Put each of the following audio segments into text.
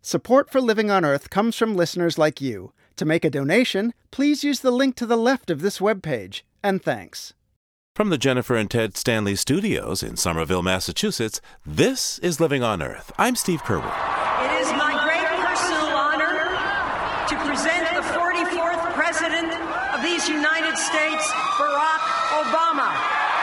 Support for Living on Earth comes from listeners like you. To make a donation, please use the link to the left of this webpage. And thanks. From the Jennifer and Ted Stanley Studios in Somerville, Massachusetts, this is Living on Earth. I'm Steve Curwood. It is my great personal honor to present the 44th President of these United States, Barack Obama.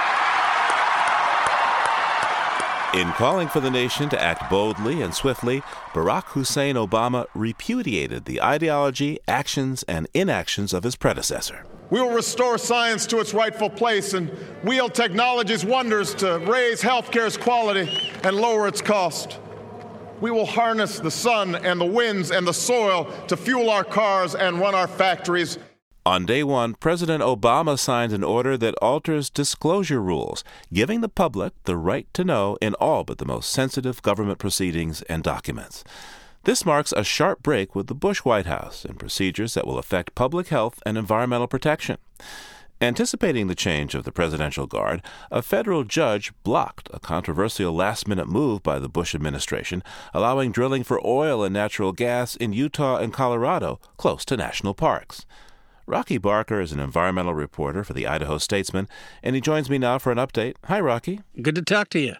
In calling for the nation to act boldly and swiftly, Barack Hussein Obama repudiated the ideology, actions, and inactions of his predecessor. We will restore science to its rightful place and wield technology's wonders to raise healthcare's quality and lower its cost. We will harness the sun and the winds and the soil to fuel our cars and run our factories. On day one, President Obama signed an order that alters disclosure rules, giving the public the right to know in all but the most sensitive government proceedings and documents. This marks a sharp break with the Bush White House and procedures that will affect public health and environmental protection. Anticipating the change of the Presidential Guard, a federal judge blocked a controversial last-minute move by the Bush administration, allowing drilling for oil and natural gas in Utah and Colorado, close to national parks. Rocky Barker is an environmental reporter for the Idaho Statesman, and he joins me now for an update. Hi, Rocky. Good to talk to you.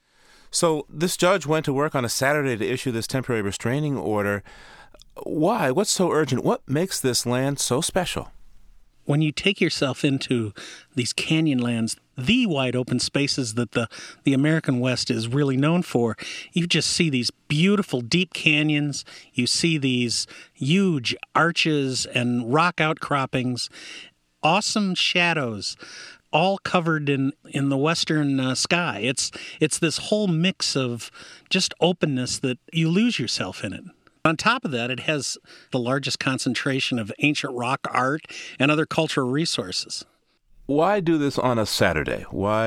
So this judge went to work on a Saturday to issue this temporary restraining order. Why? What's so urgent? What makes this land so special? When you take yourself into these canyon lands, the wide open spaces that the American West is really known for, you just see these beautiful deep canyons. You see these huge arches and rock outcroppings, awesome shadows, all covered in the western sky. It's this whole mix of just openness that you lose yourself in it. On top of that, it has the largest concentration of ancient rock art and other cultural resources. Why do this on a Saturday?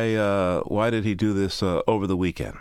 Why did he do this over the weekend?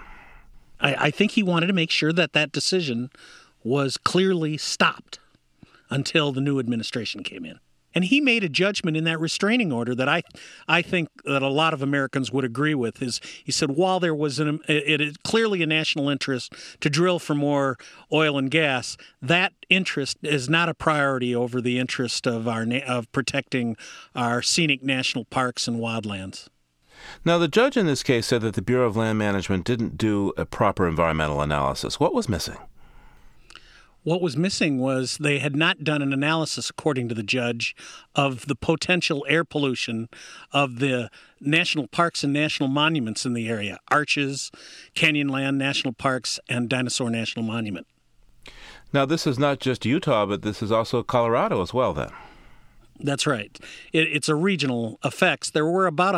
I think he wanted to make sure that decision was clearly stopped until the new administration came in. And he made a judgment in that restraining order that I think that a lot of Americans would agree with. Is he said, while there was it is clearly a national interest to drill for more oil and gas, that interest is not a priority over the interest of of protecting our scenic national parks and wildlands. Now, the judge in this case said that the Bureau of Land Management didn't do a proper environmental analysis. What was missing? What was missing was they had not done an analysis, according to the judge, of the potential air pollution of the national parks and national monuments in the area, Arches, Canyonland National Parks, and Dinosaur National Monument. Now, this is not just Utah, but this is also Colorado as well, then. That's right. It's a regional effects. There were about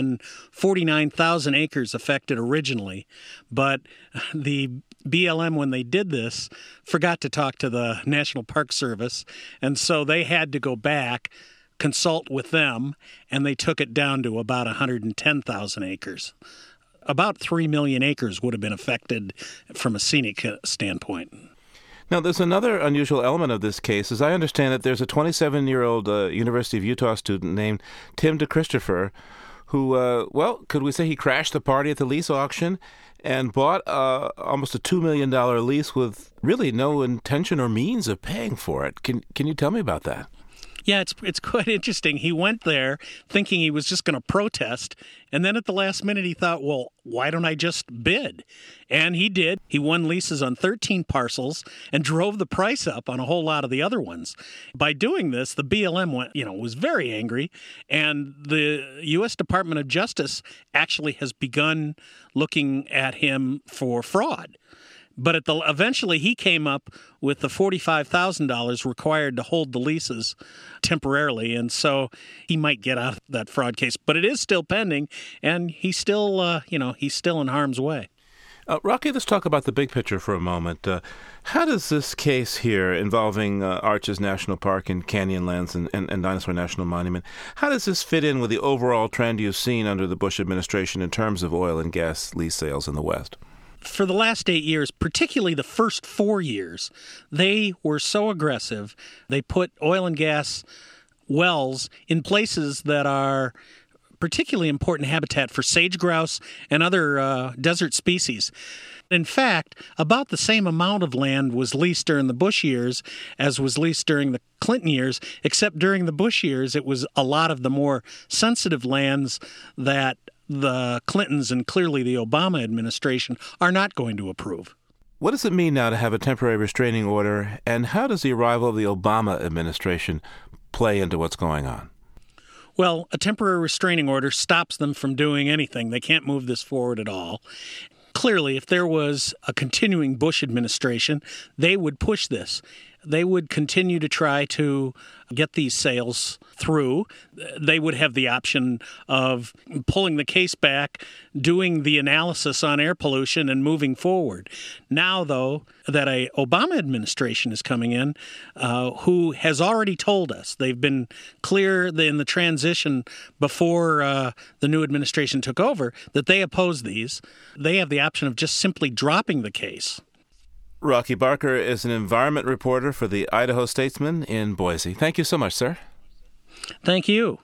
149,000 acres affected originally, but the BLM, when they did this, forgot to talk to the National Park Service, and so they had to go back, consult with them, and they took it down to about 110,000 acres. About 3 million acres would have been affected from a scenic standpoint. Now, there's another unusual element of this case. As I understand it, there's a 27-year-old University of Utah student named Tim DeChristopher who, could we say he crashed the party at the lease auction and bought almost a $2 million lease with really no intention or means of paying for it. Can you tell me about that? Yeah, it's quite interesting. He went there thinking he was just going to protest, and then at the last minute he thought, well, why don't I just bid? And he did. He won leases on 13 parcels and drove the price up on a whole lot of the other ones. By doing this, the BLM was very angry, and the U.S. Department of Justice actually has begun looking at him for fraud. But eventually he came up with the $45,000 required to hold the leases temporarily, and so he might get out of that fraud case. But it is still pending, and he's still, he's still in harm's way. Rocky, let's talk about the big picture for a moment. How does this case here involving Arches National Park and Canyonlands and Dinosaur National Monument, how does this fit in with the overall trend you've seen under the Bush administration in terms of oil and gas lease sales in the West? For the last 8 years, particularly the first 4 years, they were so aggressive. They put oil and gas wells in places that are particularly important habitat for sage grouse and other desert species. In fact, about the same amount of land was leased during the Bush years as was leased during the Clinton years, except during the Bush years it was a lot of the more sensitive lands that the Clintons and clearly the Obama administration are not going to approve. What does it mean now to have a temporary restraining order, and how does the arrival of the Obama administration play into what's going on? Well, a temporary restraining order stops them from doing anything. They can't move this forward at all. Clearly, if there was a continuing Bush administration, they would push this. They would continue to try to get these sales through. They would have the option of pulling the case back, doing the analysis on air pollution, and moving forward. Now, though, that a Obama administration is coming in, who has already told us, they've been clear in the transition before the new administration took over, that they oppose these. They have the option of just simply dropping the case. Rocky Barker is an environment reporter for the Idaho Statesman in Boise. Thank you so much, sir. Thank you.